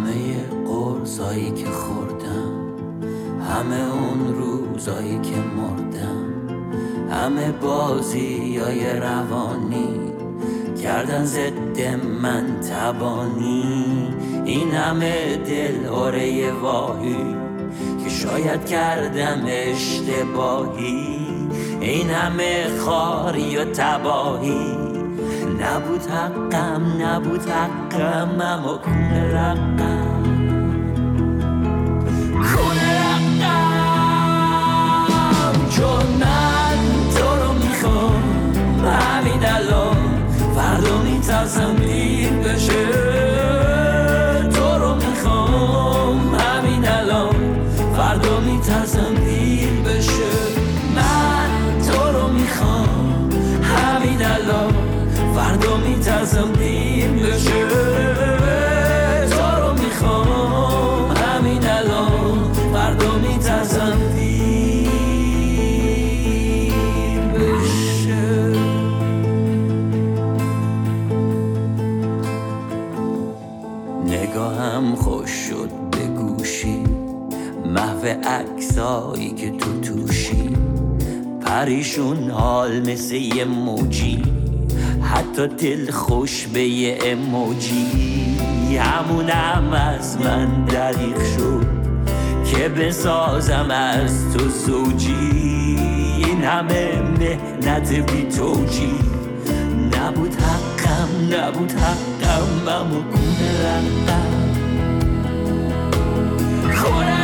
همه قرصایی که خوردم، همه اون روزایی که مردم، همه بازیای روانی کردن ضد من تبانی. این همه دل هره واهی که شاید کردم اشتباهی، این همه خاری و تباهی نبود حقم، نبود حقم، اما کونه رقم، کونه رقم. چون من تو رو میخوام همین الان، فردا میترسم دیر بشه. تو رو میخوام همین الان، فردا میترسم دیر بشه. من تو رو میخوام همین الان، فردا میترسم دیر بشه. تو رو میخوام همین الان، فردا میترسم دیر بشه. نگاهم خوش شد به گوشی، محو عکسایی که تو توشی، پریشون حال مثل یه موجی، حتی دل خوش به یه اموجی. همونم از من دریغ شد که بسازم از تو زوجی. این همه مهنت بی توجی نبود حقم، نبود حقم، اما کونه رقم، کونه